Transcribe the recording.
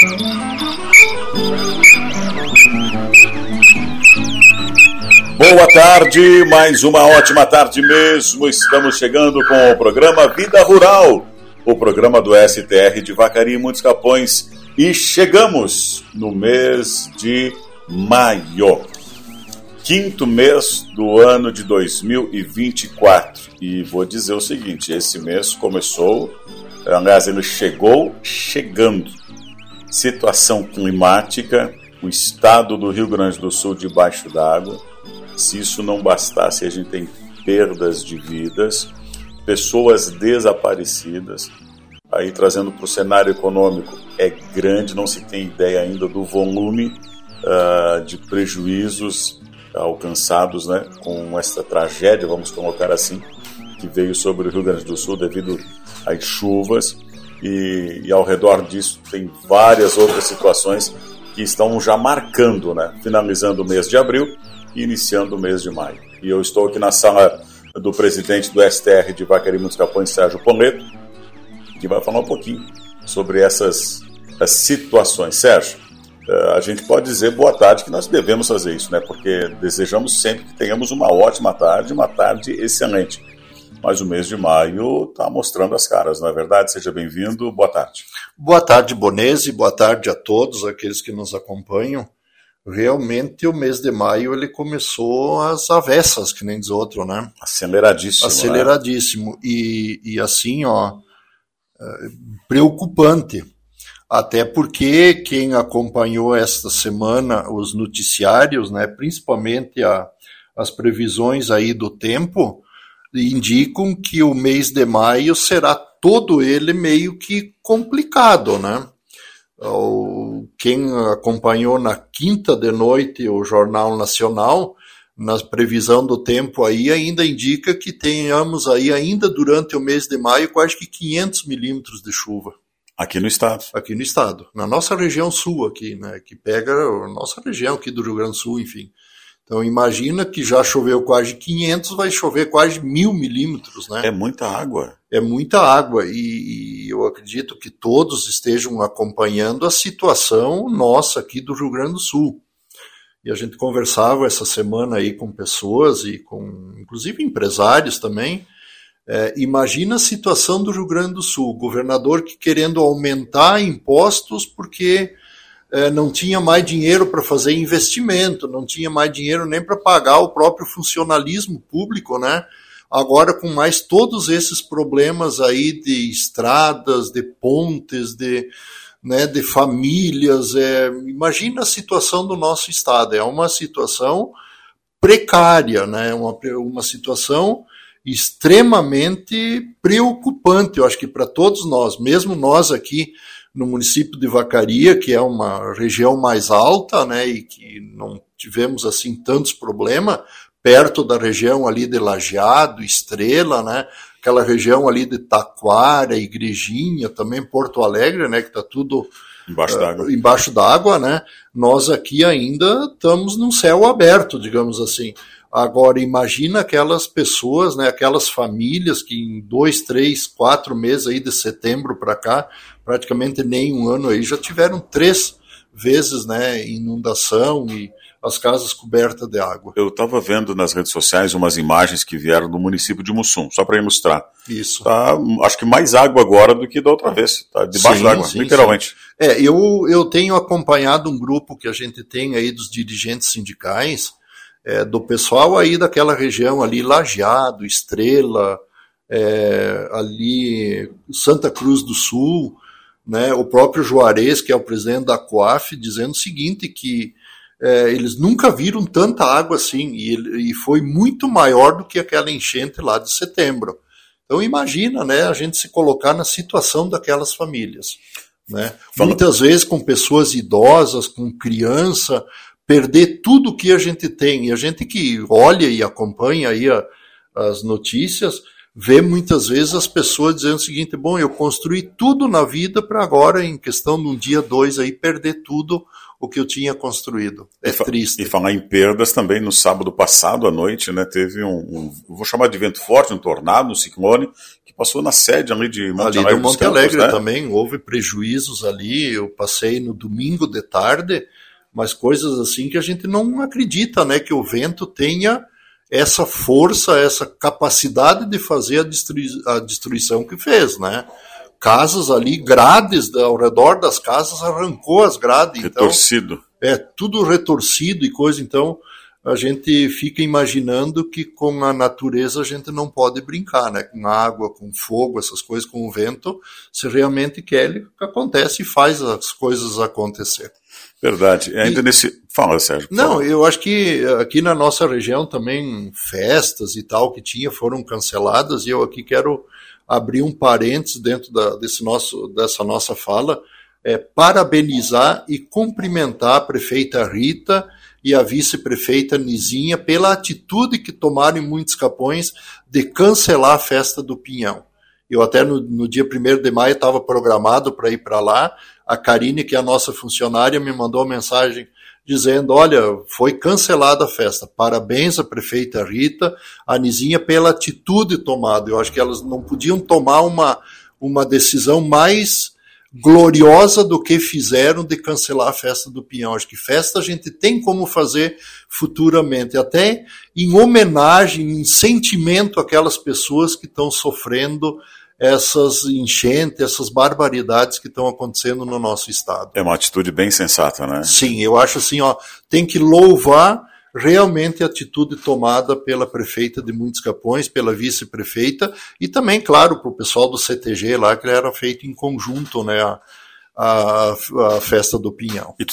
Boa tarde, mais uma ótima tarde mesmo. Estamos chegando com o programa Vida Rural, o programa do STR de Vacaria e Muitos Capões. E chegamos no mês de maio, quinto mês do ano de 2024. E vou dizer o seguinte, esse mês começou, aliás, ele chegou chegando. Situação climática, o estado do Rio Grande do Sul debaixo d'água. Se isso não bastasse, a gente tem perdas de vidas, pessoas desaparecidas. Aí, trazendo para o cenário econômico, é grande, não se tem ideia ainda do volume de prejuízos alcançados, né, com essa tragédia, vamos colocar assim, que veio sobre o Rio Grande do Sul devido às chuvas. E ao redor disso tem várias outras situações que estão já marcando, né, finalizando o mês de abril e iniciando o mês de maio. E eu estou aqui na sala do presidente do STR de Vacaria e Muitos Capões, Sérgio Poleto, que vai falar um pouquinho sobre essas situações. Sérgio, a gente pode dizer boa tarde, que nós devemos fazer isso, né? Porque desejamos sempre que tenhamos uma ótima tarde, uma tarde excelente. Mas o mês de maio está mostrando as caras, não é verdade? Seja bem-vindo, boa tarde. Boa tarde, Bonese, boa tarde a todos aqueles que nos acompanham. Realmente o mês de maio ele começou às avessas, que nem diz outro, né? Aceleradíssimo. Aceleradíssimo. Né? E assim, preocupante. Até porque quem acompanhou esta semana os noticiários, né, principalmente as previsões aí do tempo, indicam que o mês de maio será todo ele meio que complicado, né? Quem acompanhou na quinta de noite o Jornal Nacional, na previsão do tempo aí, ainda indica que tenhamos aí ainda durante o mês de maio quase que 500 milímetros de chuva. Aqui no estado. Aqui no estado. Na nossa região sul aqui, né? Que pega a nossa região aqui do Rio Grande do Sul, enfim. Então imagina que já choveu quase 500, vai chover quase 1.000 milímetros, né? É muita água. É muita água e eu acredito que todos estejam acompanhando a situação nossa aqui do Rio Grande do Sul. E a gente conversava essa semana aí com pessoas e com, inclusive, empresários também. Imagina a situação do Rio Grande do Sul, o governador que querendo aumentar impostos porque não tinha mais dinheiro para fazer investimento, não tinha mais dinheiro nem para pagar o próprio funcionalismo público, né? Agora com mais todos esses problemas aí de estradas, de pontes, de famílias, imagina a situação do nosso estado, é uma situação precária, né? Uma situação extremamente preocupante, eu acho que para todos nós, mesmo nós aqui no município de Vacaria, que é uma região mais alta, né, e que não tivemos assim tantos problemas, perto da região ali de Lajeado, Estrela, né, aquela região ali de Taquara, Igrejinha, também Porto Alegre, né, que está tudo embaixo d'água, né, nós aqui ainda estamos num céu aberto, digamos assim. Agora, imagina aquelas pessoas, né, aquelas famílias que em 2, 3, 4 meses aí de setembro para cá, praticamente nem um ano aí, já tiveram 3 vezes, né, inundação e as casas cobertas de água. Eu estava vendo nas redes sociais umas imagens que vieram do município de Mussum, só para ilustrar. Isso. Tá, acho que mais água agora do que da outra vez, tá debaixo d'água, literalmente. Sim. Eu tenho acompanhado um grupo que a gente tem aí dos dirigentes sindicais, do pessoal aí daquela região ali, Lajeado, Estrela, ali Santa Cruz do Sul, né, o próprio Juarez, que é o presidente da COAF, dizendo o seguinte, que eles nunca viram tanta água assim, e foi muito maior do que aquela enchente lá de setembro. Então imagina, né, a gente se colocar na situação daquelas famílias, né? Muitas vezes com pessoas idosas, com criança, perder tudo que a gente tem. E a gente que olha e acompanha aí as notícias, vê muitas vezes as pessoas dizendo o seguinte, bom, eu construí tudo na vida para agora, em questão de um dia, 2, aí, perder tudo o que eu tinha construído. É triste. E falar em perdas também, no sábado passado à noite, né, teve vou chamar de vento forte, um tornado, um ciclone, que passou na sede ali de Monte Alegre. Ali do Monte Alegre, né? Também houve prejuízos ali. Eu passei no domingo de tarde, mas coisas assim que a gente não acredita, né, que o vento tenha essa força, essa capacidade de fazer a destruição que fez, né? Casas ali, grades ao redor das casas, arrancou as grades. Retorcido. Então, tudo retorcido e coisa. Então, a gente fica imaginando que com a natureza a gente não pode brincar, né? Com água, com fogo, essas coisas, com o vento. Se realmente quer, acontece e faz as coisas acontecer. Verdade. Ainda nesse... Fala, Sérgio. Não, eu acho que aqui na nossa região também festas e tal que tinha foram canceladas, e eu aqui quero abrir um parênteses dentro dessa nossa fala, parabenizar e cumprimentar a prefeita Rita e a vice-prefeita Nizinha pela atitude que tomaram em Muitos Capões de cancelar a festa do Pinhão. Eu até no dia 1º de maio estava programado para ir para lá. A Karine, que é a nossa funcionária, me mandou uma mensagem dizendo, olha, foi cancelada a festa. Parabéns à prefeita Rita, a Nizinha, pela atitude tomada. Eu acho que elas não podiam tomar uma decisão mais gloriosa do que fizeram de cancelar a festa do Pinhão. Acho que festa a gente tem como fazer futuramente, até em homenagem, em sentimento àquelas pessoas que estão sofrendo essas enchentes, essas barbaridades que estão acontecendo no nosso estado. É uma atitude bem sensata, né? Sim, eu acho assim, tem que louvar realmente a atitude tomada pela prefeita de Muitos Capões, pela vice-prefeita, e também, claro, para o pessoal do CTG lá, que era feito em conjunto, né, a festa do Pinhão. E tu